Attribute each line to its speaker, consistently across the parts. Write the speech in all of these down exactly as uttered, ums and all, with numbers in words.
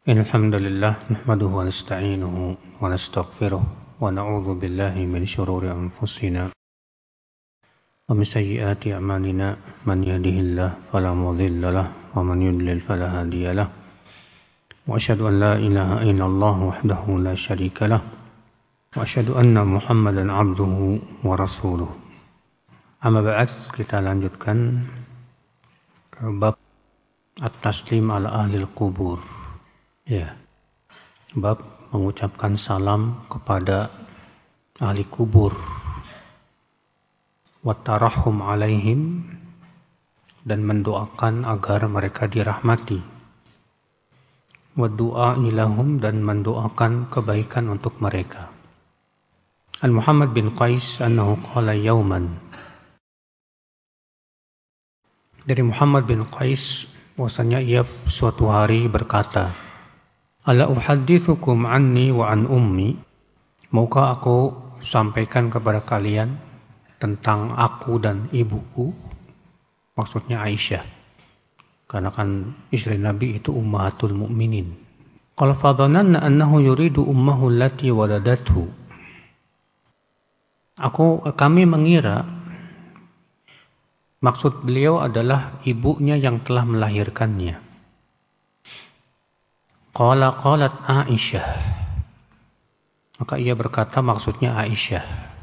Speaker 1: إن الحمد لله نحمده ونستعينه ونستغفره ونعوذ بالله من شرور أنفسنا ومن سيئات أعمالنا من يهده الله فلا مضل له ومن يضلل فلا هادي له وأشهد أن لا إله إلا الله وحده لا شريك له وأشهد أن محمدا عبده ورسوله. Amma ba'd, kita lanjutkan ke bab at-taslim ala ahli al-qubur. Ya. Bab mengucapkan salam kepada ahli kubur. Wa tarahhum alaihim, dan mendoakan agar mereka dirahmati. Wa du'a ilahum, dan mendoakan kebaikan untuk mereka. An Muhammad bin Qais annahu qala yawman, dari Muhammad bin Qais bahwasanya ia suatu hari berkata, ala uhaddithukum anni wa an ummi, maukah aku sampaikan kepada kalian tentang aku dan ibuku, maksudnya Aisyah, karena kan istri Nabi itu ummahatul mu'minin. Qala fadhananna annahu yuridu ummahu allati waladathu, aku kami mengira maksud beliau adalah ibunya yang telah melahirkannya. Qala qalat Aisyah, maka ia berkata maksudnya Aisyah.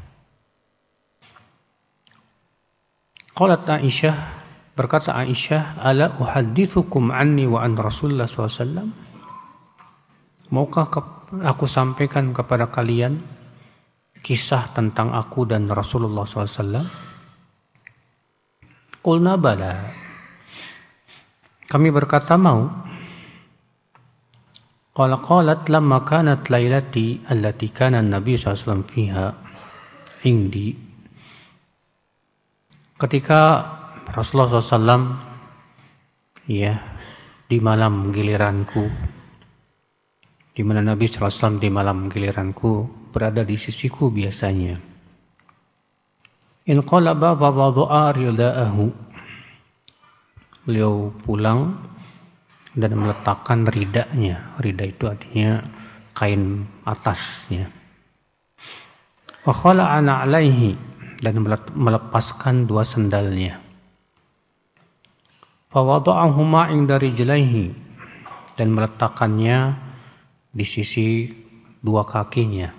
Speaker 1: Qalat Aisyah, berkata Aisyah, ala uhaddithukum anni wa an Rasulullah sallallahu alaihi wasallam, maukah aku sampaikan kepada kalian kisah tentang aku dan Rasulullah sallallahu alaihi wasallam? Qulna bala, kami berkata mau. Qala qalat lamma kanat lailati allati kana an-nabi sallallahu alaihi wasallam fiha indi, ketika Rasulullah sallallahu alaihi wasallam ya di malam giliranku, di mana Nabi sallallahu alaihi wasallam di malam giliranku berada di sisiku biasanya. In qalaba fa wadha'a ridaahu, beliau pulang dan meletakkan ridanya. Rida itu artinya kain atasnya. Wa khala'ana alaihi, dan melepaskan dua sendalnya. Fa wadha'ahuma 'inda rijlaihi, dan meletakkannya di sisi dua kakinya.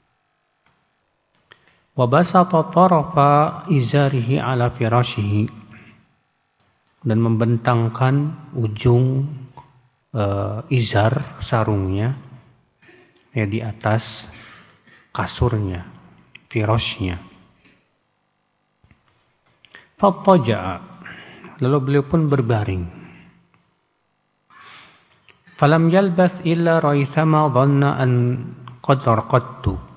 Speaker 1: Wa basata tarafa izarihi ala firashihi, dan membentangkan ujung uh, izar sarungnya ya di atas kasurnya, firashnya. Fattaja'a, lalu beliau pun berbaring. Falam yalbath illa raithama dhanna an qad raqadtu,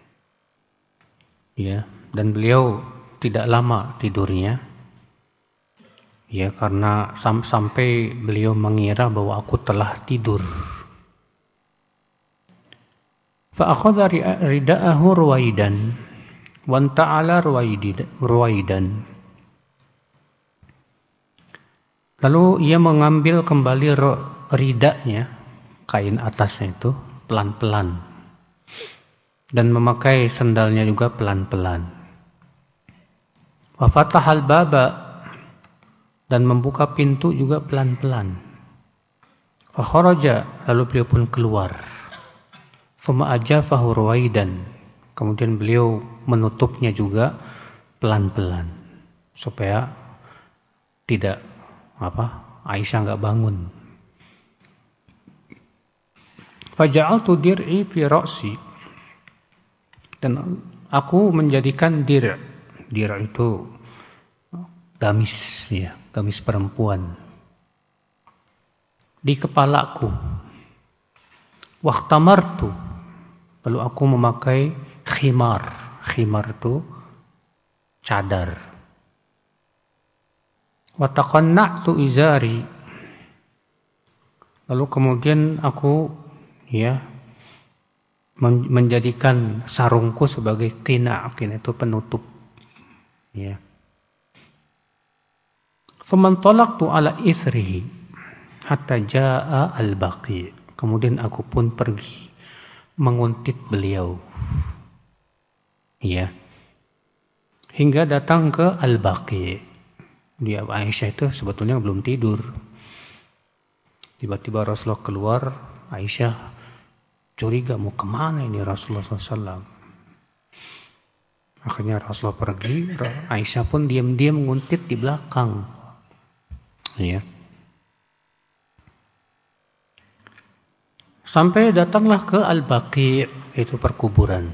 Speaker 1: ya, dan beliau tidak lama tidurnya, ya, karena sam- sampai beliau mengira bahwa aku telah tidur. Fa akhadha rida'ahu ruwaidan wa ta'ala ruwaidan, lalu ia mengambil kembali ridanya, kain atasnya itu, pelan-pelan, dan memakai sendalnya juga pelan-pelan. Wa fatahal baba, dan membuka pintu juga pelan-pelan. Fa kharaja, lalu beliau pun keluar. Tsumma ajafahu ruwaidan, kemudian beliau menutupnya juga pelan-pelan supaya tidak apa Aisyah enggak bangun. Fa ja'altu dir'i fi ra'si, dan aku menjadikan dir, dir itu gamis, ya, gamis perempuan di kepalaku. Waqtamartu, lalu aku memakai khimar, khimar itu cadar. Wataqanna'tu izari, lalu kemudian aku ya menjadikan sarungku sebagai qina', qina' itu penutup, ya. Faman talaqtu ala ithrihi hatta jaa al-baqi, Kemudian aku pun pergi menguntit beliau. Ya. Hingga datang ke Al-Baqi. Dia Aisyah itu sebetulnya belum tidur. Tiba-tiba Rasulullah keluar, Aisyah curiga mau kemana ini Rasulullah shallallahu alaihi wasallam. Akhirnya Rasulullah pergi, Aisyah pun diam-diam menguntit di belakang. Ya. Sampai datanglah ke Al-Baqi, itu perkuburan.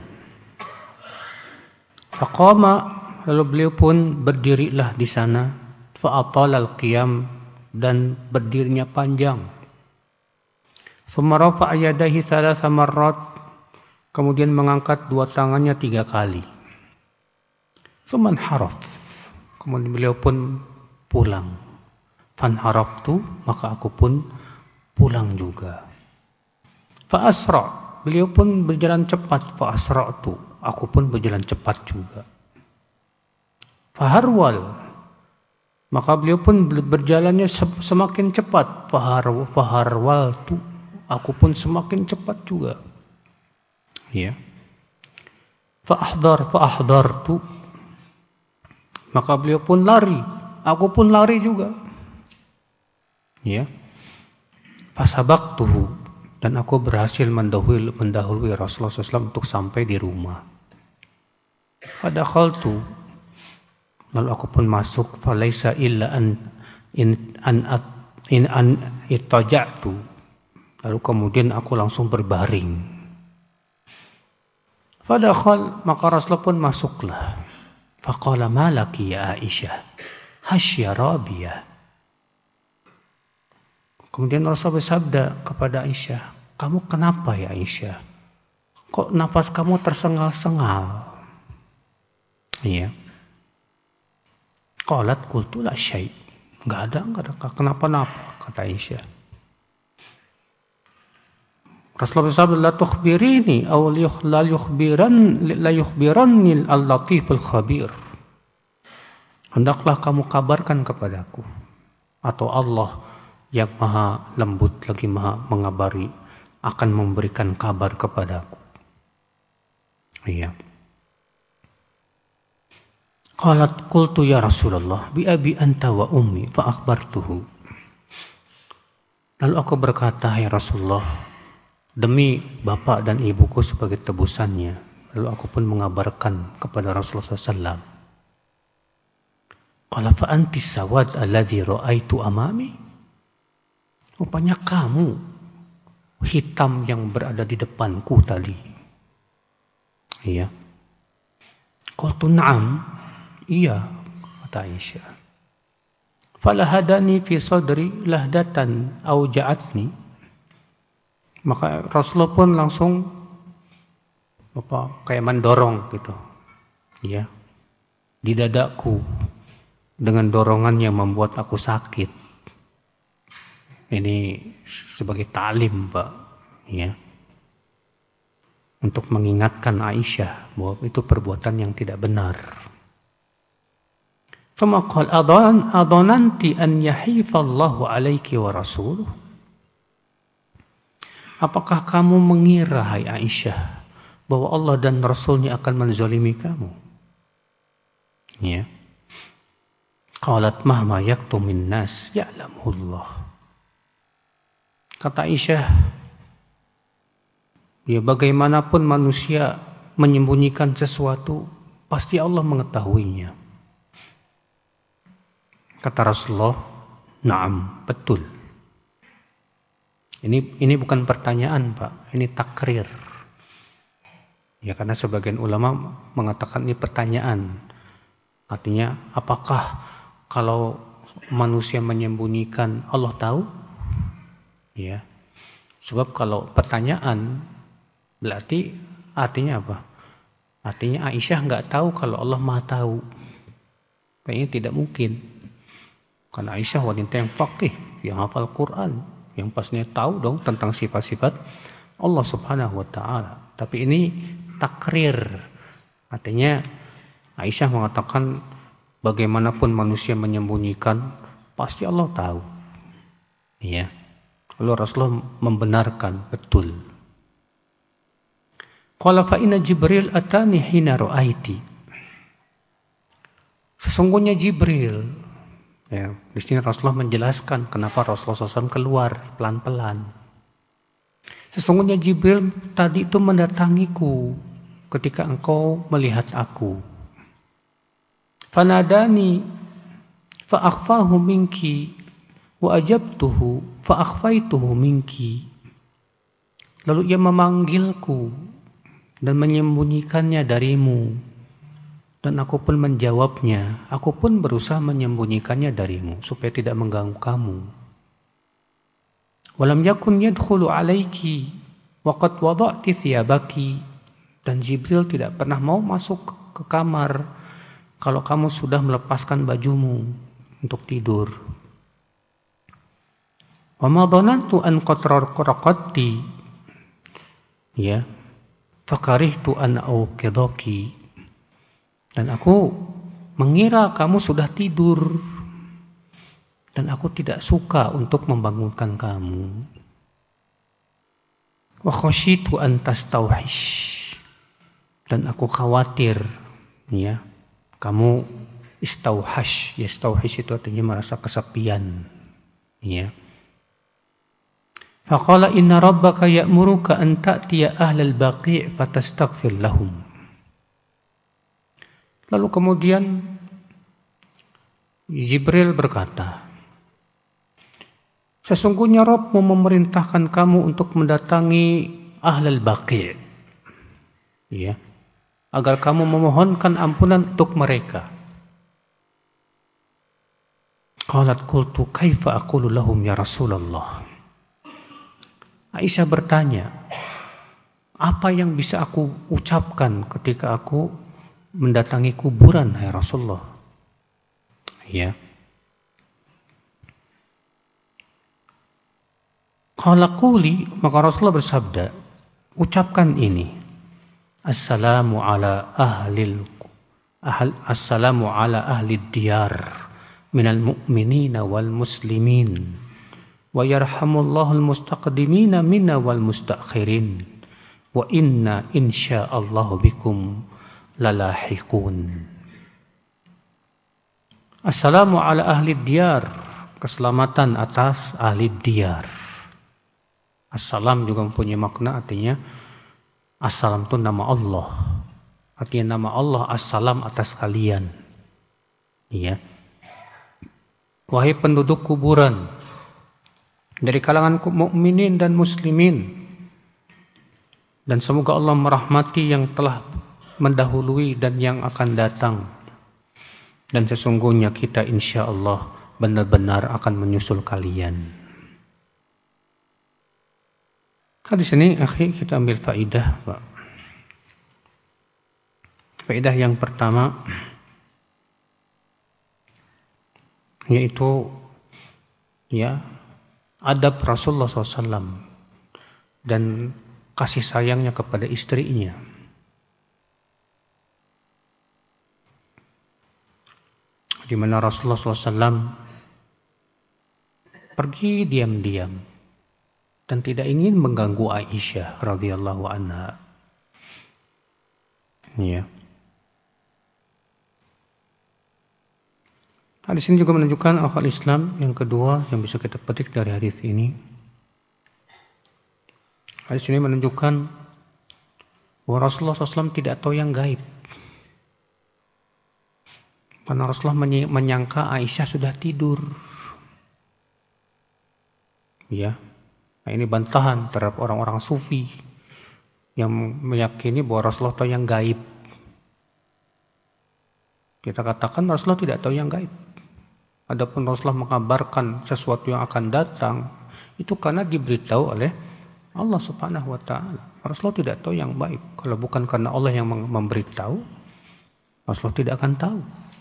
Speaker 1: Faqama, lalu beliau pun berdirilah di sana. Fa'atala al-qiyam, dan berdirinya panjang. Tsumma rafa'a yadayhi thalatha marrat, kemudian mengangkat dua tangannya tiga kali. Tsumma haraf, kemudian beliau pun pulang. Fanharaftu, maka aku pun pulang juga. Fa'asra, beliau pun berjalan cepat. Fa'asra'tu, aku pun berjalan cepat juga. Faharwal, maka beliau pun berjalannya semakin cepat. Fahar, faharwaltu, aku pun semakin cepat juga. Ya. Fa'ahdar, fa'ahdartu, maka beliau pun lari, aku pun lari juga. Ya. Fasabaqtuhu, dan aku berhasil mendahului, mendahului Rasulullah shallallahu alaihi wasallam untuk sampai di rumah. Fadakhaltu, lalu aku pun masuk. Falaisa illa an in an in an ittaja'tu, lalu kemudian aku langsung berbaring. Fadakhal, maka Rasulullah pun masuklah. Faqala malaki ya Aisyah, hasya Rabiyah. Kemudian Rasulullah bersabda kepada Aisyah, kamu kenapa ya Aisyah? Kok nafas kamu tersengal-sengal? Iya. Qalat qultu la syai'. Enggak ada, enggak ada kenapa-napa, kata Aisyah. Rasulullah bersabda, la tukhbirini aw la yukhbiran la yukhbiranni al-latiful khabir. Hendaklah kamu kabarkan kepadaku, atau Allah yang maha lembut lagi maha mengabari akan memberikan kabar kepadaku. Iya. Qalat qultu ya Rasulullah bi abi anta wa ummi fa akhbartuhu. Lalu aku berkata, ya Rasulullah, demi bapak dan ibuku sebagai tebusannya. Lalu aku pun mengabarkan kepada Rasulullah shallallahu alaihi wasallam. Qala fa anti sawad alladhi ra'aitu amami. Rupanya kamu hitam yang berada di depanku tadi. Iya. Qultu na'am. Iya, kata Aisyah. Falahadani fi sadri lahdatan auja'atni. Maka Rasulullah pun langsung apa kayak mendorong gitu. Iya. Di dadaku dengan dorongan yang membuat aku sakit. Ini sebagai talim, Pak, ya, untuk mengingatkan Aisyah bahwa itu perbuatan yang tidak benar. Tsumma qala adhan adhananti an yahifallahu alaiki wa rasuluh. Apakah kamu mengira, hai Aisyah, bahwa Allah dan Rasulnya akan menzalimi kamu? Ya. Qalat mahma yaktumin nas ya'lamullah. Kata Aisyah, ya bagaimanapun manusia menyembunyikan sesuatu, pasti Allah mengetahuinya. Kata Rasulullah, na'am, betul. Ini ini bukan pertanyaan, Pak, ini takrir. Ya, karena sebagian ulama mengatakan ini pertanyaan. Artinya, apakah kalau manusia menyembunyikan Allah tahu? Ya, sebab kalau pertanyaan berarti artinya apa? Artinya Aisyah nggak tahu kalau Allah Maha tahu. Kayaknya tidak mungkin. Karena Aisyah wanita yang faqih, yang hafal Quran, yang pastinya tahu dong tentang sifat-sifat Allah Subhanahu wa taala. Tapi ini takrir. Artinya Aisyah mengatakan bagaimanapun manusia menyembunyikan, pasti Allah tahu. Ya. Lalu Rasulullah membenarkan, betul. Qala fa inna Jibril atani hina ra'aiti. Sesungguhnya Jibril, ya, di sini Rasulullah menjelaskan kenapa Rasulullah shallallahu alaihi wasallam keluar pelan-pelan. Sesungguhnya Jibril tadi itu mendatangiku ketika engkau melihat aku. Fanadani fa akhfahu minki wa ajabtuhu fa akhfaituhu minki. Lalu ia memanggilku dan menyembunyikannya darimu, dan aku pun menjawabnya. Aku pun berusaha menyembunyikannya darimu supaya tidak mengganggu kamu. Walam yakun yadkhulu alaiki wa qad wada'ti thiyabaki. Dan Jibril tidak pernah mau masuk ke kamar kalau kamu sudah melepaskan bajumu untuk tidur. Wa ma dhanantu an qad raqadti, ya, fakarihtu an auqidaki. Dan aku mengira kamu sudah tidur, dan aku tidak suka untuk membangunkan kamu. Wa khashitu an tastawhish. Dan aku khawatir, ya, kamu istauhash. Ya, istauhish itu artinya merasa kesepian, ya. Faqala inna rabbaka ya'muruka an ta'tiya ahlal baqi' fatastaghfir lahum. Lalu kemudian Jibril berkata, sesungguhnya Rabbmu memerintahkan kamu untuk mendatangi ahlal baqi', ya, agar kamu memohonkan ampunan untuk mereka. Qalat qultu kaifa aqulu lahum ya Rasulullah. Aisyah bertanya, apa yang bisa aku ucapkan ketika aku mendatangi kuburan, hai Rasulullah? Ya. Qala quli, maka Rasulullah bersabda, ucapkan ini. Assalamu ala ahlil ahl, assalamu ala ahli diyar minal mu'minina wal muslimin. Wa yarhamullahu al-mustaqdimina minna wal mustakhirin wa inna insyaallahu bikum lalahiqun. Assalamu ala ahli diyar, keselamatan atas ahli diyar. Assalam juga mempunyai makna, artinya assalam itu nama Allah, artinya nama Allah assalam atas kalian, ya. Wahai penduduk kuburan dari kalangan mukminin dan muslimin, dan semoga Allah merahmati yang telah mendahului dan yang akan datang, dan sesungguhnya kita insya Allah benar-benar akan menyusul kalian. Hadis ini, akhi, kita ambil faidah, Pak. Faidah yang pertama yaitu, ya, adab Rasulullah shallallahu alaihi wasallam dan kasih sayangnya kepada istrinya. Di mana Rasulullah shallallahu alaihi wasallam pergi diam-diam dan tidak ingin mengganggu Aisyah radhiyallahu anha. Ya. Hadis ini juga menunjukkan akal Islam yang kedua yang bisa kita petik dari hadis ini. Hadis ini menunjukkan bahwa Rasulullah shallallahu alaihi wasallam tidak tahu yang gaib. Karena Rasulullah menyangka Aisyah sudah tidur. Ya, nah ini bantahan terhadap orang-orang sufi yang meyakini bahwa Rasulullah tahu yang gaib. Kita katakan Rasulullah tidak tahu yang gaib. Adapun Rasulullah mengabarkan sesuatu yang akan datang, itu karena diberitahu oleh Allah Subhanahu wa taala. Rasulullah tidak tahu yang baik. Kalau bukan karena Allah yang memberitahu, Rasulullah tidak akan tahu.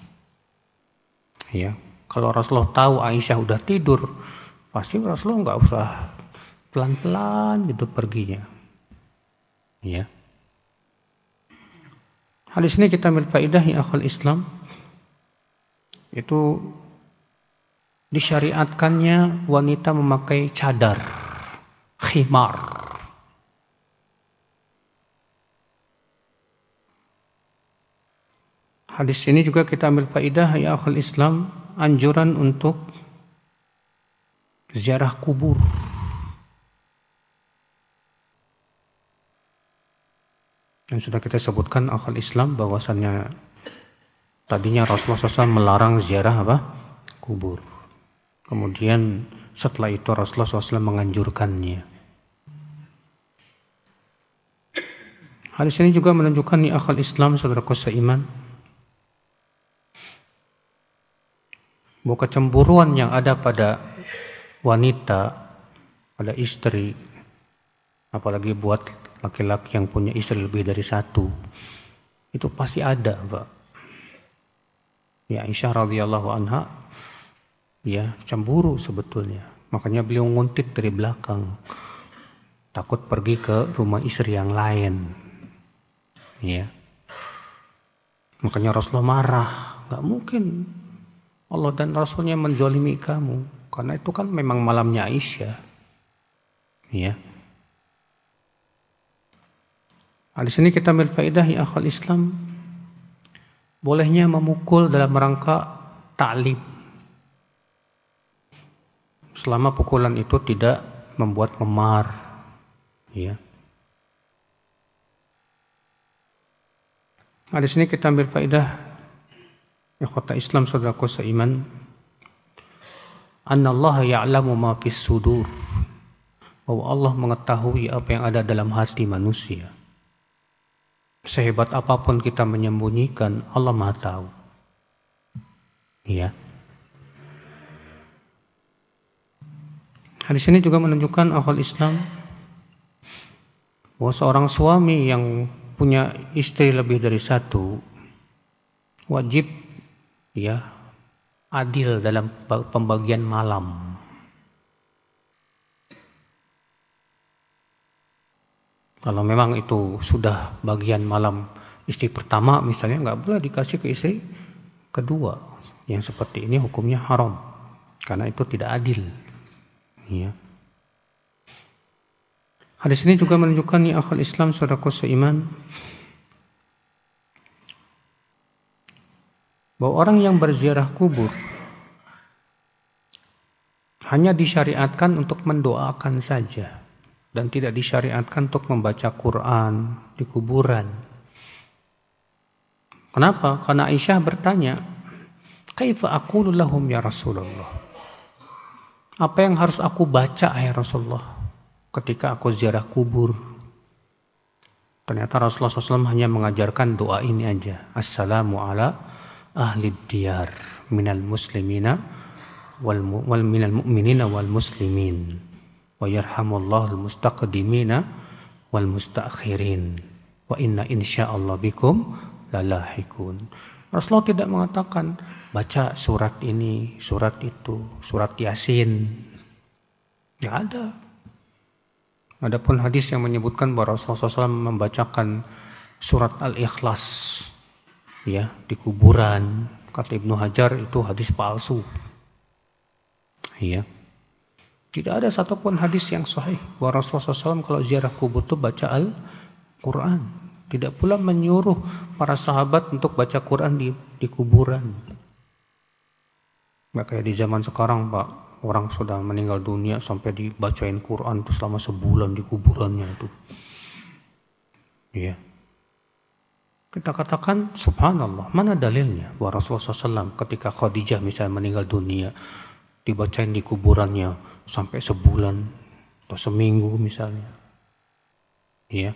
Speaker 1: Ya, kalau Rasulullah tahu Aisyah udah tidur, pasti Rasulullah nggak usah pelan-pelan gitu perginya. Ya. Hadis ini kita ambil faedah ya akhul Islam, itu disyariatkannya wanita memakai cadar. khimar. Hadis ini juga kita ambil faidah ya akhul Islam, anjuran untuk ziarah kubur. Yang sudah kita sebutkan akhul Islam bahwasannya tadinya Rasulullah shallallahu alaihi wasallam melarang ziarah apa? Kubur. Kemudian setelah itu Rasulullah shallallahu alaihi wasallam menganjurkannya. Hadis ini juga menunjukkan ya akhul Islam, saudaraku seiman, bahwa kecemburuan yang ada pada wanita, pada istri, apalagi buat laki-laki yang punya istri lebih dari satu, itu pasti ada, Pak. Ya, Aisyah radhiyallahu anha ya cemburu sebetulnya. Makanya beliau nguntit dari belakang, takut pergi ke rumah istri yang lain. Ya. Makanya Rasulullah marah, nggak mungkin Allah dan Rasulnya menzalimi kamu, karena itu kan memang malamnya Aisyah. Ya. Di sini kita ambil faedah ya akhwal Islam, bolehnya memukul dalam rangka ta'lim, selama pukulan itu tidak membuat memar. Ya. Di sini kita ambil faedah ikhwata Islam, saudaraku seiman, annallaha ya'lamu ma fis sudur, bahwa Allah mengetahui apa yang ada dalam hati manusia. Sehebat apapun kita menyembunyikan, Allah Maha tahu. Ya. Hadis ini juga menunjukkan akhwal Islam bahwa seorang suami yang punya istri lebih dari satu wajib ya adil dalam pembagian malam. Kalau memang itu sudah bagian malam istri pertama misalnya, nggak boleh dikasih ke istri kedua. Yang seperti ini hukumnya haram, karena itu tidak adil. Ya. Hadis ini juga menunjukkan ya akhwal Islam, saudaraku seiman, bahwa orang yang berziarah kubur hanya disyariatkan untuk mendoakan saja, dan tidak disyariatkan untuk membaca Quran di kuburan. Kenapa? Karena Aisyah bertanya, "Kaifa aqulu lahum ya Rasulullah?" Apa yang harus aku baca ya Rasulullah ketika aku ziarah kubur? Ternyata Rasulullah shallallahu alaihi wasallam hanya mengajarkan doa ini aja. Assalamu ala ahli diyar minal muslimina wal, wal minal mu'minina wal muslimin. Wa yarhamullahu al-mustaqdimina wal mustaakhirin wa inna insyaallah bikum lalahikun. Rasulullah tidak mengatakan baca surat ini, surat itu, surat Yasin. Tidak ada. Adapun hadis yang menyebutkan bahwa Rasulullah shallallahu alaihi wasallam membacakan surat Al-Ikhlas ya di kuburan, kata Ibnu Hajar itu hadis palsu. Ya. Tidak ada satupun hadis yang sahih bahwa Rasulullah shallallahu alaihi wasallam kalau ziarah kubur itu baca Al-Quran. Tidak pula menyuruh para sahabat untuk baca Quran di, di kuburan. Nggak kayak di zaman sekarang, Pak, orang sudah meninggal dunia sampai dibacain Quran itu selama sebulan di kuburannya itu. Iya. Kita katakan subhanallah, mana dalilnya bahwa Rasulullah shallallahu alaihi wasallam ketika Khadijah misalnya meninggal dunia dibacain di kuburannya sampai sebulan atau seminggu misalnya. Iya.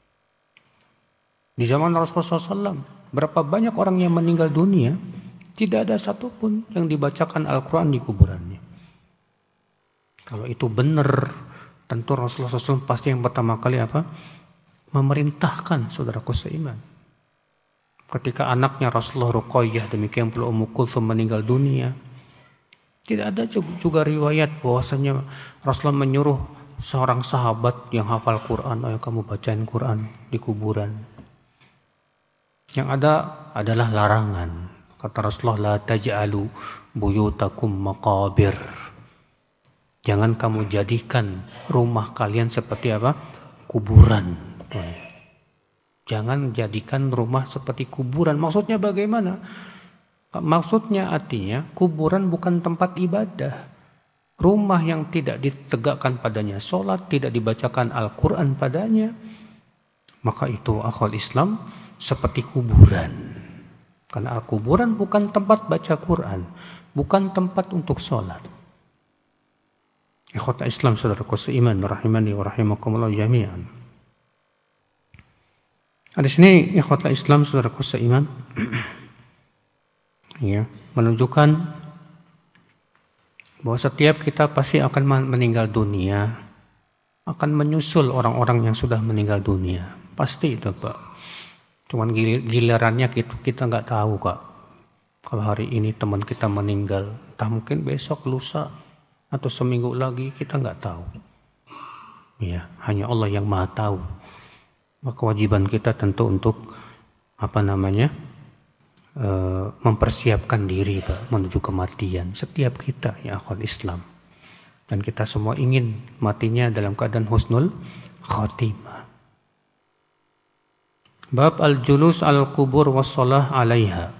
Speaker 1: Di zaman Rasulullah shallallahu alaihi wasallam berapa banyak orang yang meninggal dunia tidak ada satupun yang dibacakan Al-Quran di kuburannya. Kalau itu benar, tentu Rasulullah shallallahu alaihi wasallam pasti yang pertama kali apa? Memerintahkan, saudaraku seiman. Ketika anaknya Rasulullah Ruqayyah demikian pula Ummu Kulthum meninggal dunia, tidak ada juga riwayat bahwasanya Rasulullah menyuruh seorang sahabat yang hafal Quran, ayo kamu bacain Quran di kuburan. Yang ada adalah larangan. Kata Rasulullah, la taj'alu buyutakum maqabir. Jangan kamu jadikan rumah kalian seperti apa? Kuburan. Jangan jadikan rumah seperti kuburan. Maksudnya bagaimana? Maksudnya artinya kuburan bukan tempat ibadah. Rumah yang tidak ditegakkan padanya sholat, tidak dibacakan Al-Quran padanya, maka itu akhwal Islam seperti kuburan. Karena kuburan bukan tempat baca Quran, bukan tempat untuk sholat. Ikhwata Islam, saudaraku seiman, rahimani wa rahimakumullah jami'an. Di sini ikhwata Islam, saudaraku seiman, ya, menunjukkan bahwa setiap kita pasti akan meninggal dunia, akan menyusul orang-orang yang sudah meninggal dunia. Pasti itu, Pak. Cuman gilirannya kita kita nggak tahu, Kak. Kalau hari ini teman kita meninggal, entah mungkin besok, lusa, atau seminggu lagi, kita nggak tahu. Ya, hanya Allah yang Maha tahu. Maka kewajiban kita tentu untuk apa namanya e, mempersiapkan diri, Pak, menuju kematian. Setiap kita, ya akhwal Islam, dan kita semua ingin matinya dalam keadaan husnul khatimah. Bab al-julus al-kubur was-shalah 'alaiha.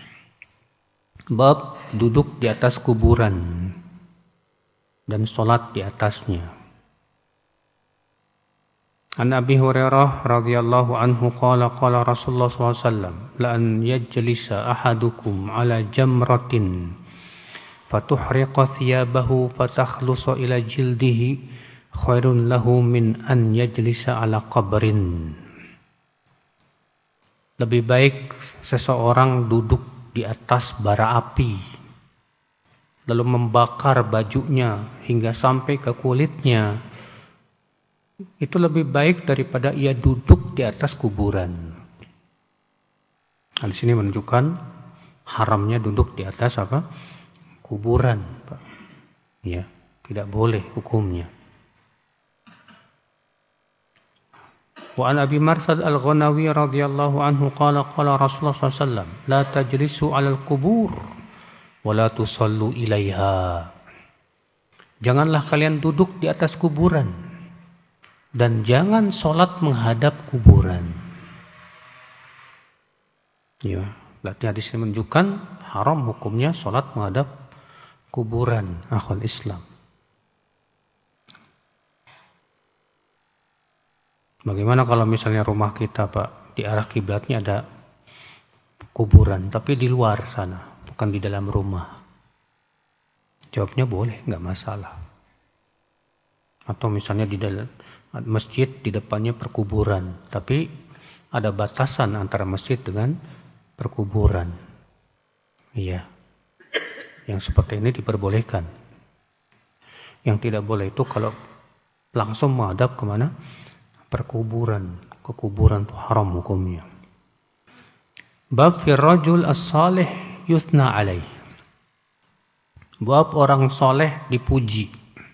Speaker 1: Bab duduk di atas kuburan dan sholat di atasnya. An Abi Hurairah radhiyallahu anhu qala qala Rasulullah sallallahu alaihi wasallam la an yajlisa ahadukum ala jamratin fatuhriqa thiyabahu fatakhlusa ila jildihi khairun lahu min an yajlisa ala qabrin. Lebih baik seseorang duduk di atas bara api lalu membakar bajunya hingga sampai ke kulitnya, itu lebih baik daripada ia duduk di atas kuburan. Nah, di sini menunjukkan haramnya duduk di atas apa? Kuburan, Pak. Ya, tidak boleh hukumnya. Wa an Abi Marsad Al-Ghanawi radhiyallahu anhu qala qala Rasulullah sallallahu alaihi wasallam la tajlisu 'alal qubur wala tusallu ilaiha. Janganlah kalian duduk di atas kuburan dan jangan sholat menghadap kuburan. Ya, berarti hadis ini menunjukkan haram hukumnya sholat menghadap kuburan, akhwal Islam. Bagaimana kalau misalnya rumah kita, Pak, di arah kiblatnya ada kuburan, tapi di luar sana, bukan di dalam rumah? Jawabnya boleh, nggak masalah. Atau misalnya di dalam masjid, di depannya perkuburan, tapi ada batasan antara masjid dengan perkuburan. Iya, yang seperti ini diperbolehkan. Yang tidak boleh itu kalau langsung menghadap kemana? Perkuburan, ke kuburan itu haram hukumnya. Bab fi rajul as-salih yuthna alaih. Bab orang soleh dipuji.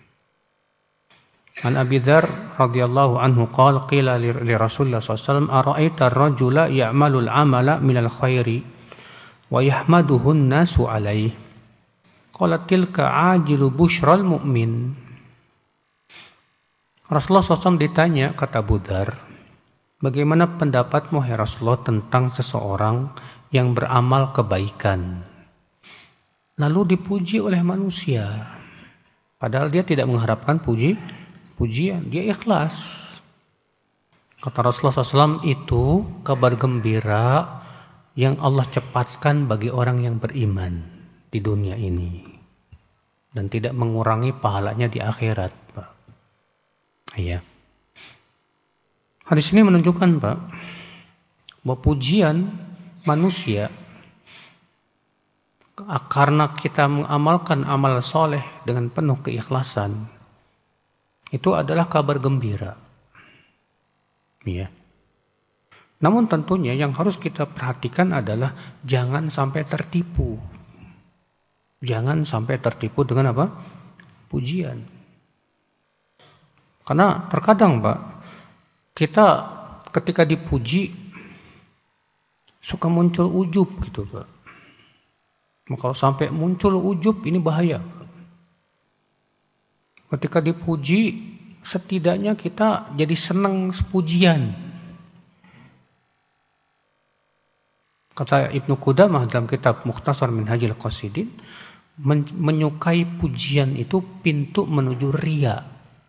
Speaker 1: An Abi Dzar radhiyallahu anhu qala qila li Rasulullah sallallahu alaihi wasallam ara'aita ar-rajula ya'malu al-amala min al-khairi wa yahmaduhu an-nasu alaihi. Qala tilka ajilu busyral mu'min. Rasulullah sallallahu alaihi wasallam ditanya, kata Abu Dzar, bagaimana pendapatmu ya Rasulullah tentang seseorang yang beramal kebaikan lalu dipuji oleh manusia, padahal dia tidak mengharapkan puji pujian, dia ikhlas. Kata Rasulullah sallallahu alaihi wasallam, itu kabar gembira yang Allah cepatkan bagi orang yang beriman di dunia ini dan tidak mengurangi pahalanya di akhirat, Pak. Iya. Hadis ini menunjukkan, Pak, bahwa pujian manusia karena kita mengamalkan amal soleh dengan penuh keikhlasan itu adalah kabar gembira. Ya. Namun tentunya yang harus kita perhatikan adalah jangan sampai tertipu. Jangan sampai tertipu dengan apa? Pujian. Karena terkadang, Pak, kita ketika dipuji suka muncul ujub gitu, Pak. Maka kalau sampai muncul ujub ini bahaya. Ketika dipuji, setidaknya kita jadi senang pujian. Kata Ibnu Qudamah dalam kitab Mukhtasar Minhajul Qasidin, men- menyukai pujian itu pintu menuju riya.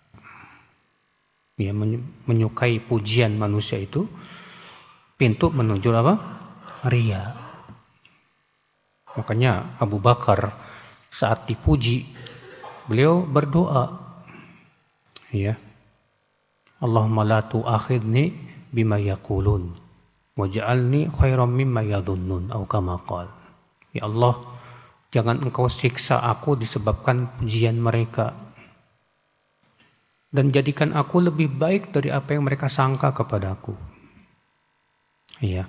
Speaker 1: Ya, men- menyukai pujian manusia itu pintu menuju apa? Riya. Makanya Abu Bakar saat dipuji, beliau berdoa, ya, Allahumma la tu'akhidni bima yaqulun waj'alni khairam mimma yadhunnun atau kama qala. Ya Allah, jangan engkau siksa aku disebabkan pujian mereka, dan jadikan aku lebih baik dari apa yang mereka sangka kepadaku. Iya.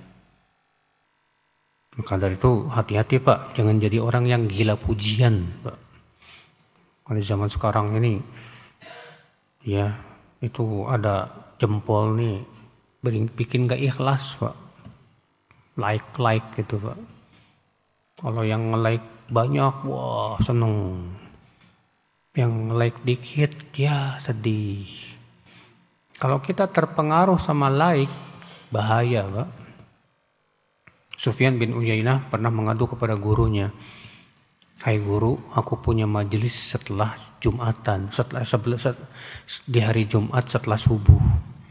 Speaker 1: Maka dari itu hati-hati Pak, jangan jadi orang yang gila pujian Pak. Kalau zaman sekarang ini, ya itu ada jempol nih, bikin gak ikhlas Pak. Like-like gitu Pak. Kalau yang nge-like banyak, wah seneng. Yang like dikit, ya sedih. Kalau kita terpengaruh sama like, bahaya Pak. Sufyan bin Uyainah pernah mengadu kepada gurunya, hai guru, aku punya majelis setelah Jumatan, setelah sebelah set, di hari Jumat setelah subuh.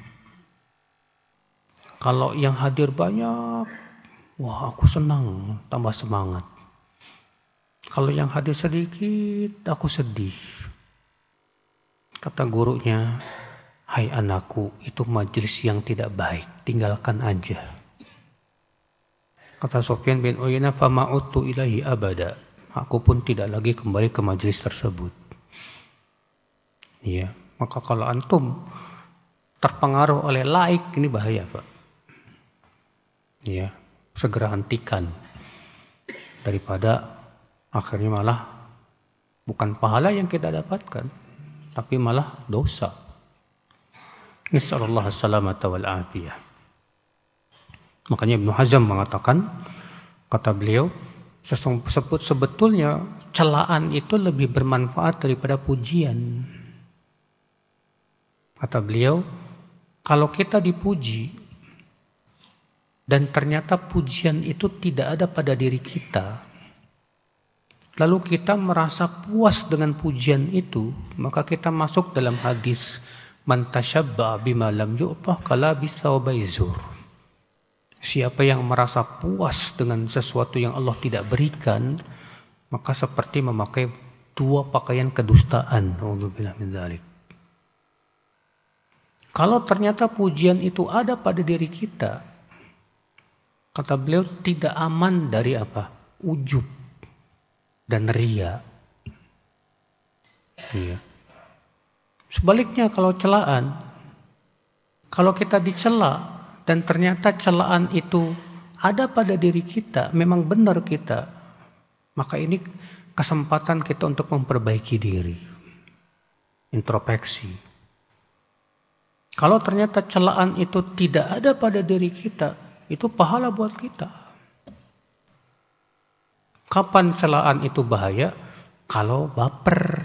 Speaker 1: Kalau yang hadir banyak, wah aku senang, tambah semangat. Kalau yang hadir sedikit, aku sedih. Kata gurunya, hai anakku, itu majelis yang tidak baik, tinggalkan aja. Kata Sufyan bin Uyainah, fama'udtu ilahi abada. Aku pun tidak lagi kembali ke majelis tersebut. Ya, maka kalau antum terpengaruh oleh like, ini bahaya Pak. Ya, segera hentikan. Daripada akhirnya malah bukan pahala yang kita dapatkan, tapi malah dosa. Nasallallahu salamata wal afiyah. Makanya Ibnu Hazm mengatakan, kata beliau, sebetulnya celaan itu lebih bermanfaat daripada pujian. Kata beliau, kalau kita dipuji dan ternyata pujian itu tidak ada pada diri kita, lalu kita merasa puas dengan pujian itu, maka kita masuk dalam hadis man tashabba bima lam yu'tah kalabis thawbaizur. Siapa yang merasa puas dengan sesuatu yang Allah tidak berikan, maka seperti memakai dua pakaian kedustaan. A'udzubillah min dzalik. Kalau ternyata pujian itu ada pada diri kita, kata beliau, tidak aman dari apa? Ujub dan riya. Iya. Sebaliknya kalau celaan, kalau kita dicela dan ternyata celaan itu ada pada diri kita, memang benar kita, maka ini kesempatan kita untuk memperbaiki diri, introspeksi. Kalau ternyata celaan itu tidak ada pada diri kita, itu pahala buat kita. Kapan celaan itu bahaya? Kalau baper.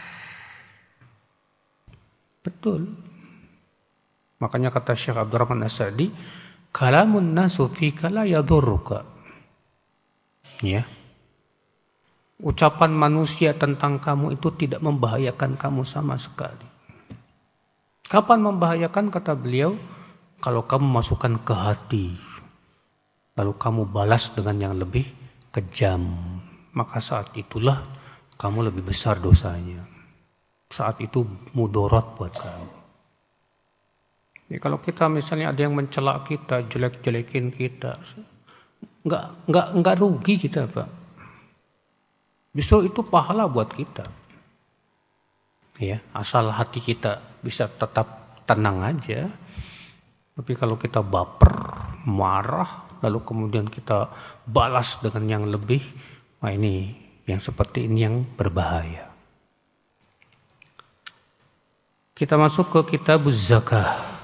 Speaker 1: Betul. Makanya kata Syekh Abdurrahman As-Sa'di, kalamun nasu fika la yadhurruka. Ya. Ucapan manusia tentang kamu itu tidak membahayakan kamu sama sekali. Kapan membahayakan, kata beliau? Kalau kamu masukkan ke hati, lalu kamu balas dengan yang lebih kejam, maka saat itulah kamu lebih besar dosanya. Saat itu mudarat buat kamu. Ya, kalau kita misalnya ada yang mencela kita, jelek-jelekin kita, nggak nggak nggak rugi kita Pak. Justru itu pahala buat kita. Ya, asal hati kita bisa tetap tenang aja. Tapi kalau kita baper, marah, lalu kemudian kita balas dengan yang lebih, nah ini yang seperti ini yang berbahaya. Kita masuk ke kitab zakah.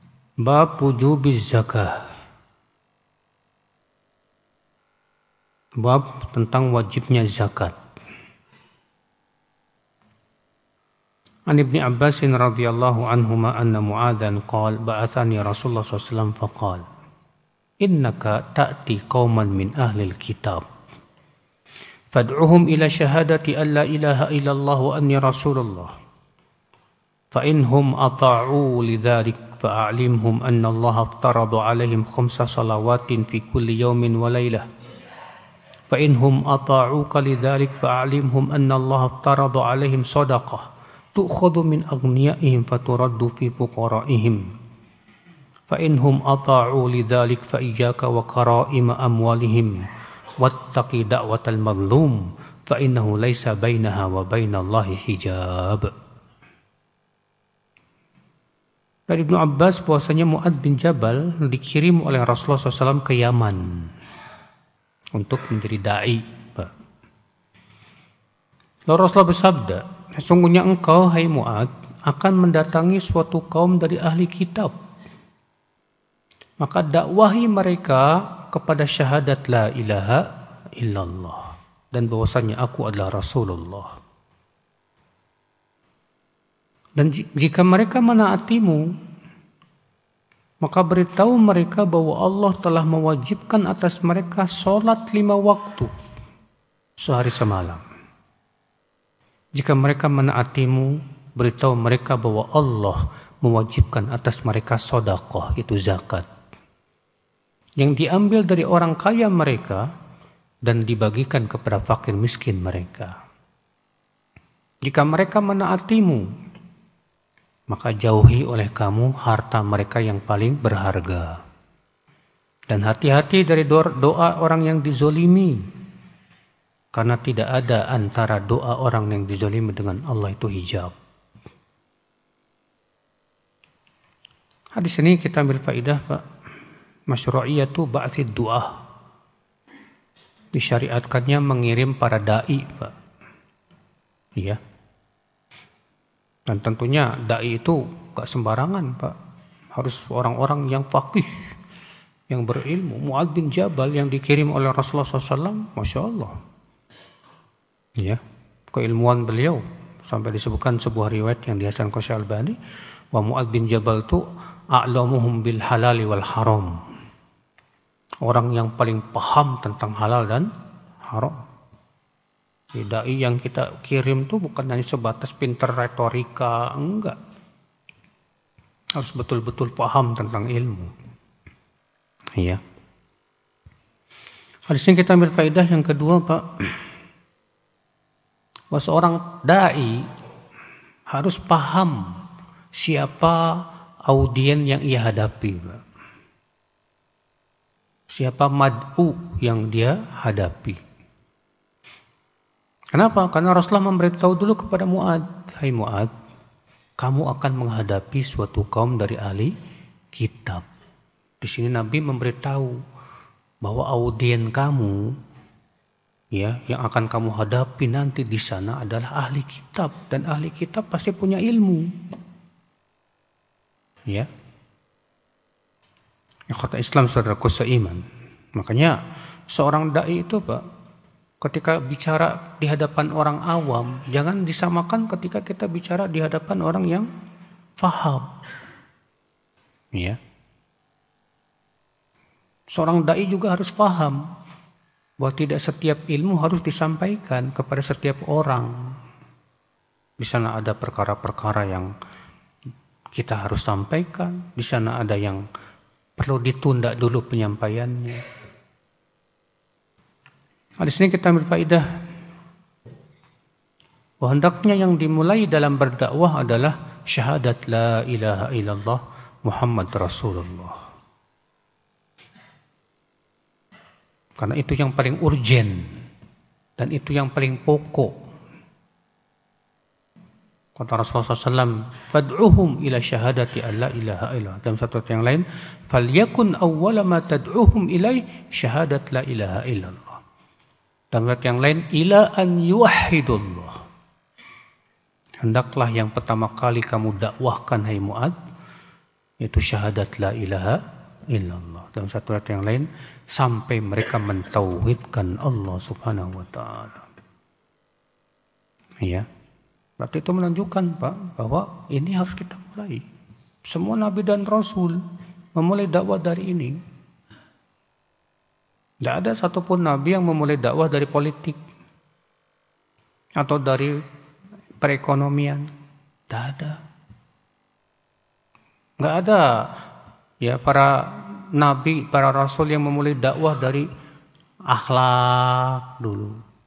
Speaker 1: Bab wujubiz zakah. Bab tentang wajibnya zakat. An Ibni Abbas radhiyallahu anhuma anna Mu'adzan qala ba'athani Rasulullah sallallahu alaihi wasallam faqala innaka ta'ti qauman min ahli al-kitab fad'uhum ila syahadati an la ilaha illallah wa anni rasulullah fa inhum ata'u lidzalik fa'alimhum anna Allah aftarada 'alaihim khamsa salawatin fi kulli yawmin wa lailah fa inhum ata'uka lidzalik fa'alimhum anna Allah aftarada 'alaihim shadaqah tu'khadhu min aghniyaihim faturaddu fi fuqaraihim fa inhum ata'u lidzalik fa iyyaka wa qara'ima amwalihim wattaqi da'watal mazlum fa innahu laisa bainaha wa bainallahi hijab. Dari Ibnu Abbas bahwasanya Mu'adz bin Jabal dikirim oleh Rasulullah shallallahu alaihi wasallam ke Yaman untuk menjadi dai. Lalu Rasulullah bersabda, sesungguhnya engkau, hai Mu'adz, akan mendatangi suatu kaum dari ahli kitab. Maka dakwahi mereka kepada syahadat la ilaha illallah dan bahwasanya aku adalah Rasulullah. Dan jika mereka menaatimu, maka beritahu mereka bahwa Allah telah mewajibkan atas mereka sholat lima waktu sehari semalam. Jika mereka menaatimu, beritahu mereka bahwa Allah mewajibkan atas mereka sedekah, itu zakat, yang diambil dari orang kaya mereka dan dibagikan kepada fakir miskin mereka. Jika mereka menaatimu, maka jauhi oleh kamu harta mereka yang paling berharga. Dan hati-hati dari doa orang yang dizolimi, karena tidak ada antara doa orang yang dizolimi dengan Allah itu hijab. Hadis ini kita ambil faidah, Pak. Masyru'iyatu ba'tsid du'a. Disyariatkannya mengirim para dai, Pak. Iya. Dan tentunya dai itu gak sembarangan, Pak. Harus orang-orang yang faqih, yang berilmu. Mu'adz bin Jabal yang dikirim oleh Rasulullah shallallahu alaihi wasallam, Masya Allah. Ya, keilmuan beliau sampai disebutkan sebuah riwayat yang dihasankan Syekh Albani, wa Mu'adz bin Jabal itu a'lamuhum bil halal wal haram. Orang yang paling paham tentang halal dan haram. Dai yang kita kirim tuh bukan hanya sebatas pinter retorika, enggak. Harus betul-betul paham tentang ilmu. Iya. Hadisnya kita ambil faedah yang kedua, Pak. Bahwa seorang dai harus paham siapa audien yang ia hadapi, Pak. Siapa mad'u yang dia hadapi. Kenapa? Karena Rasulullah memberitahu dulu kepada Mu'adz, hai Mu'adz, kamu akan menghadapi suatu kaum dari ahli kitab. Di sini Nabi memberitahu bahwa audien kamu, ya, yang akan kamu hadapi nanti di sana adalah ahli kitab, dan ahli kitab pasti punya ilmu. Ya. Ya, kata Islam saudaraku seiman. Makanya seorang dai itu, Pak, ketika bicara di hadapan orang awam, jangan disamakan ketika kita bicara di hadapan orang yang faham. Ya. Seorang dai juga harus faham bahwa tidak setiap ilmu harus disampaikan kepada setiap orang. Di sana ada perkara-perkara yang kita harus sampaikan, di sana ada yang perlu ditunda dulu penyampaiannya. Di sini kita ambil faedah bahwa hendaknya yang dimulai dalam berdakwah adalah syahadat la ilaha illallah Muhammad Rasulullah. Karena itu yang paling urgen dan itu yang paling pokok. Kata Rasulullah shallallahu alaihi wasallam, fad'uhum ila syahadati an la ilaha illallah. Dalam satu ayat yang lain, falyakun awwala ma tad'uhum ilai syahadat la ilaha illallah. Dalam ayat yang lain, ila an yuwahhidullah. Hendaklah yang pertama kali kamu dakwahkan, hai Mu'adz, yaitu syahadat la ilaha illallah. Dalam satu ayat yang lain, sampai mereka mentauhidkan Allah Subhanahu wa taala. Ya. Berarti itu menunjukkan, Pak, bahwa ini harus kita mulai. Semua nabi dan rasul memulai dakwah dari ini. Tidak ada satupun nabi yang memulai dakwah dari politik atau dari perekonomian. Tidak ada. Nggak ada ya para nabi, para rasul yang memulai dakwah dari akhlak dulu.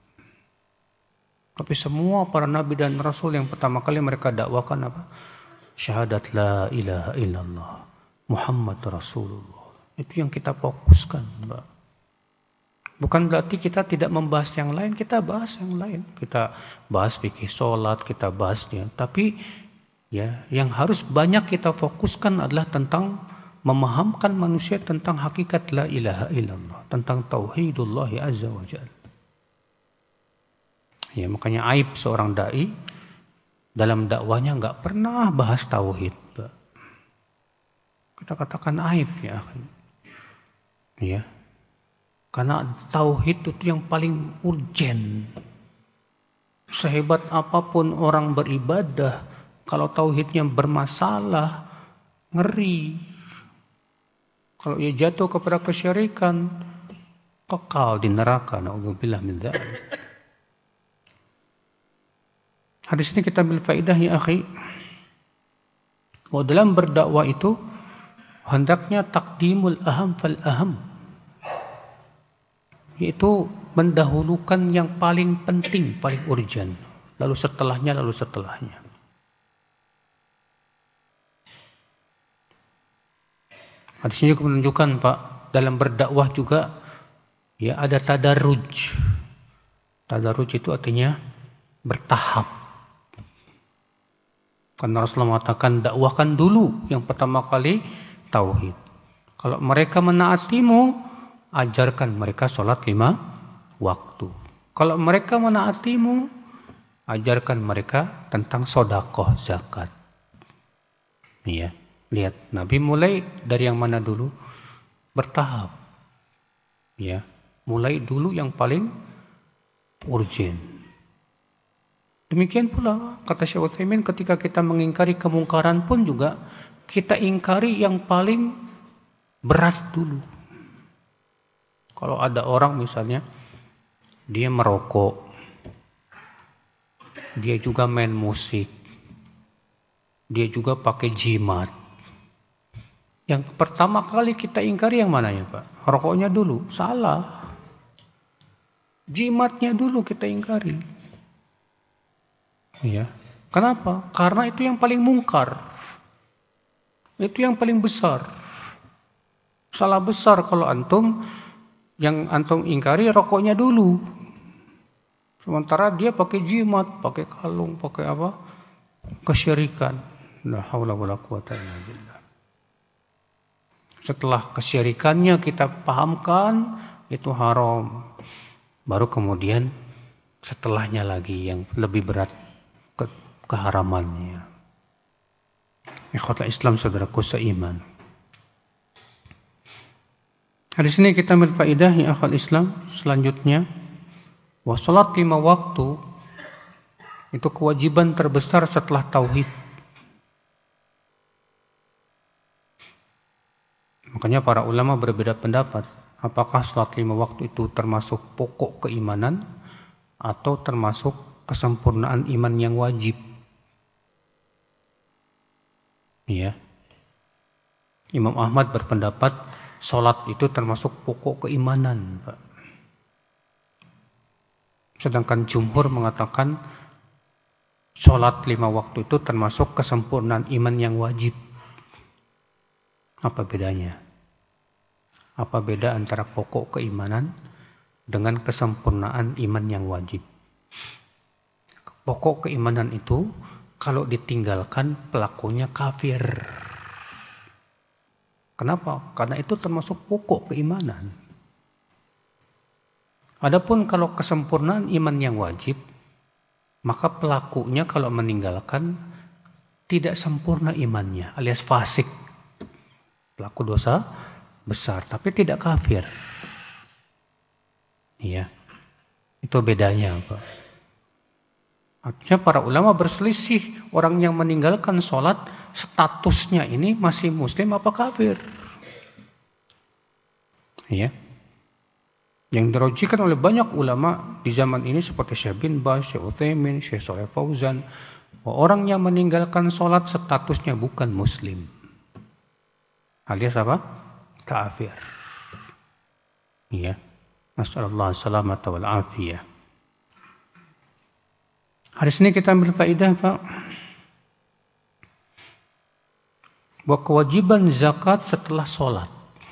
Speaker 1: Tapi semua para nabi dan rasul yang pertama kali mereka dakwakan apa? Syahadat la ilaha illallah Muhammad Rasulullah. Itu yang kita fokuskan, Mbak. Bukan berarti kita tidak membahas yang lain, kita bahas yang lain. Kita bahas fikih sholat, kita bahasnya. Tapi ya, yang harus banyak kita fokuskan adalah tentang memahamkan manusia tentang hakikat la ilaha illallah, tentang tauhidullah azza wa jalla. Ya, makanya aib seorang dai dalam dakwahnya nggak pernah bahas tauhid. Kita katakan aib ya, ya, karena tauhid itu yang paling urgen. Sehebat apapun orang beribadah, kalau tauhidnya bermasalah, ngeri. Kalau ia jatuh kepada kesyirikan, kekal di neraka. Na'udzubillah min dzalik. Hadis ini kita ambil faedah ya akhi. Bahwa dalam berdakwah itu hendaknya takdimul aham fal aham. Yaitu mendahulukan yang paling penting, paling urgent. Lalu setelahnya, lalu setelahnya. Hadis ini juga menunjukkan, Pak, dalam berdakwah juga ya ada tadarruj. Tadarruj itu artinya bertahap. Karena Rasulullah mengatakan dakwahkan dulu yang pertama kali tauhid. Kalau mereka menaatimu, ajarkan mereka sholat lima waktu. Kalau mereka menaatimu, ajarkan mereka tentang sodakoh zakat. Iya, lihat Nabi mulai dari yang mana dulu? Bertahap. Ya, mulai dulu yang paling urgent. Demikian pula kata Syekh Utsaimin, ketika kita mengingkari kemungkaran pun juga kita ingkari yang paling berat dulu. Kalau ada orang misalnya dia merokok, dia juga main musik, dia juga pakai jimat. Yang pertama kali kita ingkari yang mana ya, Pak? Rokoknya dulu, salah. Jimatnya dulu kita ingkari. Ya. Kenapa? Karena itu yang paling mungkar. Itu yang paling besar. Salah besar kalau antum yang antum ingkari rokoknya dulu. Sementara dia pakai jimat, pakai kalung, pakai apa? Kesyirikan. La haula wala quwata illa billah. Setelah kesyirikannya kita pahamkan itu haram. Baru kemudian setelahnya lagi yang lebih berat ke keharamannya. Ikhwatul Islam, saudaraku seiman. Di sini kita ambil faedah ya akhwat Islam selanjutnya. Wa salat lima waktu itu kewajiban terbesar setelah tauhid. Makanya para ulama berbeda pendapat, apakah salat lima waktu itu termasuk pokok keimanan atau termasuk kesempurnaan iman yang wajib. Ya. Imam Ahmad berpendapat salat itu termasuk pokok keimanan, Pak. Sedangkan jumhur mengatakan salat lima waktu itu termasuk kesempurnaan iman yang wajib. Apa bedanya? Apa beda antara pokok keimanan dengan kesempurnaan iman yang wajib? Pokok keimanan itu kalau ditinggalkan pelakunya kafir. Kenapa? Karena itu termasuk pokok keimanan. Adapun kalau kesempurnaan iman yang wajib, maka pelakunya kalau meninggalkan tidak sempurna imannya, alias fasik. Pelaku dosa besar, tapi tidak kafir. Ya, itu bedanya, Pak. Artinya para ulama berselisih, orang yang meninggalkan sholat statusnya ini masih muslim apa kafir. Ya. Yang dirojikan oleh banyak ulama di zaman ini seperti Syekh bin Baz, Syekh Utsaimin, Syekh Shalih Fauzan, orang yang meninggalkan sholat statusnya bukan muslim. Alias apa? Kafir. Ya. Nasallallahu salamata wal afiyah. Hari ini kita ambil faedah, Pak, bahwa kewajiban zakat setelah sholat.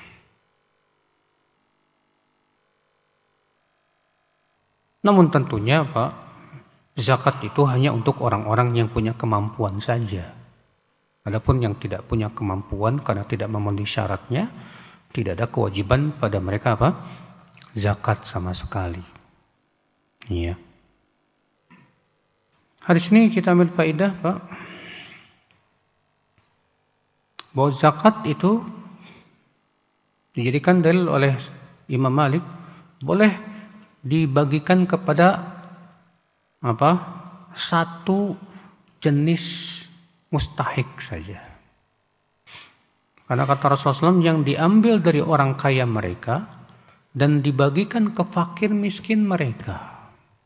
Speaker 1: Namun tentunya, Pak, zakat itu hanya untuk orang-orang yang punya kemampuan saja. Adapun yang tidak punya kemampuan karena tidak memenuhi syaratnya, tidak ada kewajiban pada mereka apa? Zakat sama sekali. Iya. Hari ini kita ambil faedah, Pak, bahwa zakat itu dijadikan dalil oleh Imam Malik boleh dibagikan kepada apa? Satu jenis mustahik saja. Karena kata Rasulullah shallallahu alaihi wasallam, yang diambil dari orang kaya mereka dan dibagikan ke fakir miskin mereka.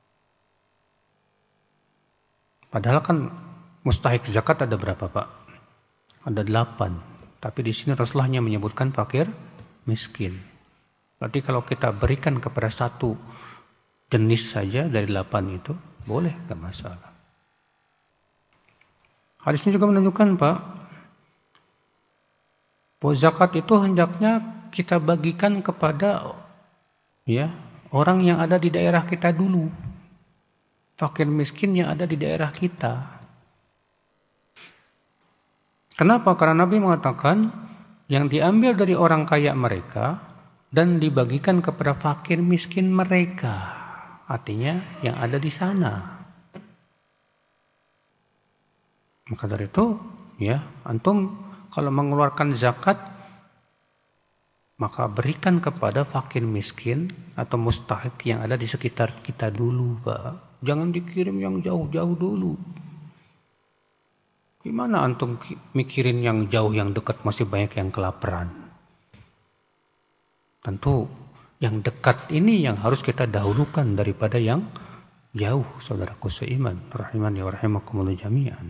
Speaker 1: Padahal kan mustahik zakat ada berapa, Pak? Ada delapan. Tapi di sini Rasulullah hanya menyebutkan fakir miskin. Berarti kalau kita berikan kepada satu jenis saja dari delapan itu, boleh, gak masalah. Hadis ini juga menunjukkan, Pak, bahwa zakat itu hendaknya kita bagikan kepada ya orang yang ada di daerah kita dulu. Fakir miskin yang ada di daerah kita. Kenapa? Karena Nabi mengatakan yang diambil dari orang kaya mereka dan dibagikan kepada fakir miskin mereka. Artinya yang ada di sana. Maka dari itu, ya, antum kalau mengeluarkan zakat, maka berikan kepada fakir miskin atau mustahik yang ada di sekitar kita dulu, Pak. Jangan dikirim yang jauh-jauh dulu. Gimana antum mikirin yang jauh, yang dekat masih banyak yang kelaparan? Tentu yang dekat ini yang harus kita dahulukan daripada yang jauh, saudaraku seiman. Rahimani wa rahimakumullah jami'an.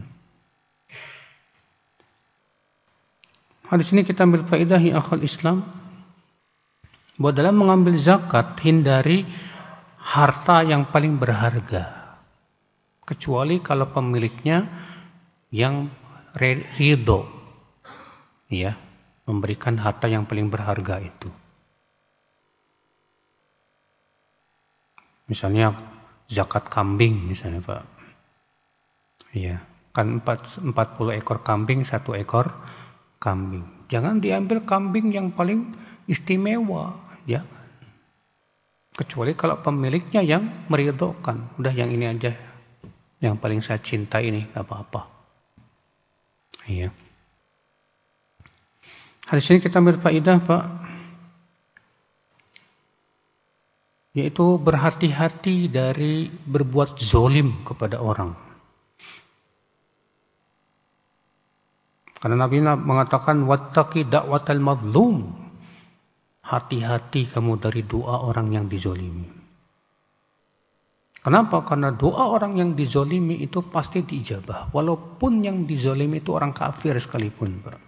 Speaker 1: Hadis ini kita ambil faedah ya akhul Islam, bahwa dalam mengambil zakat hindari harta yang paling berharga, kecuali kalau pemiliknya yang ridho, ya, memberikan harta yang paling berharga itu. Misalnya zakat kambing, misalnya, Pak, ya, kan empat puluh ekor kambing, satu ekor kambing. Jangan diambil kambing yang paling istimewa, ya. Kecuali kalau pemiliknya yang meridhokan. Udah yang ini aja, yang paling saya cinta ini, gak apa-apa. Iya. Hadis ini kita ambil faedah, Pak, yaitu berhati-hati dari berbuat zolim kepada orang. Karena Nabi mengatakan wattaqi da'watal mazlum. Hati-hati kamu dari doa orang yang dizolimi. Kenapa? Karena doa orang yang dizolimi itu pasti diijabah. Walaupun yang dizolimi itu orang kafir sekalipun, Pak.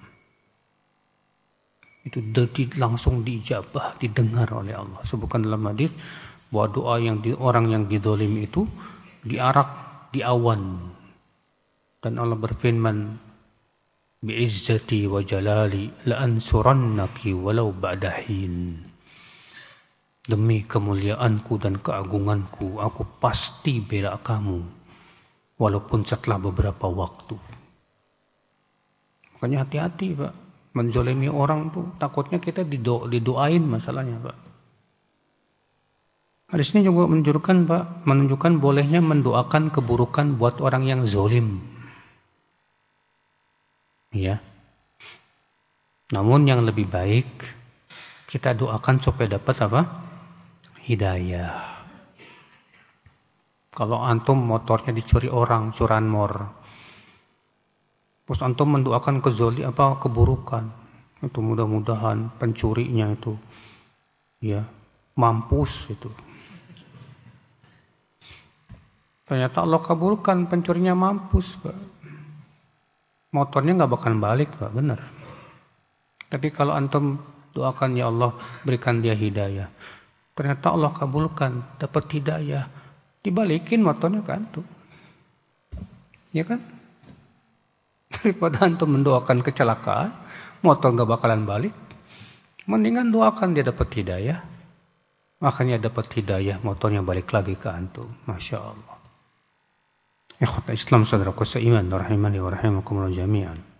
Speaker 1: Itu langsung diijabah, didengar oleh Allah. Sebutkan dalam hadis bahwa doa yang di, orang yang dizolimi itu diarak di awan. Dan Allah berfirman, bi'izzati wa jalali la'ansurannaki walau ba'dahin. Demi kemuliaanku dan keagunganku, aku pasti bela kamu walaupun setelah beberapa waktu. Makanya hati-hati, Pak, menzolimi orang tuh takutnya kita dido- didoain masalahnya, Pak. Hadis ini juga menunjukkan, Pak, menunjukkan bolehnya mendoakan keburukan buat orang yang zolim. Ya. Namun yang lebih baik kita doakan supaya dapat apa? hidayah. Kalau antum motornya dicuri orang, curanmor, terus antum mendoakan kezoli apa keburukan, itu mudah-mudahan pencurinya itu ya mampus itu. Ternyata Allah kabulkan, pencurinya mampus, Pak. Motornya nggak bakalan balik, Pak, benar. Tapi kalau antum doakan, ya Allah berikan dia hidayah, ternyata Allah kabulkan, dapat hidayah, dibalikin motornya ke antum, ya kan? Daripada antum mendoakan kecelakaan, motor nggak bakalan balik, mendingan doakan dia dapat hidayah, makanya dapat hidayah, motornya balik lagi ke antum. Masya Allah. Ikhwat Islam saudaraku seiman rahimani wa rahimakumullah jami'an.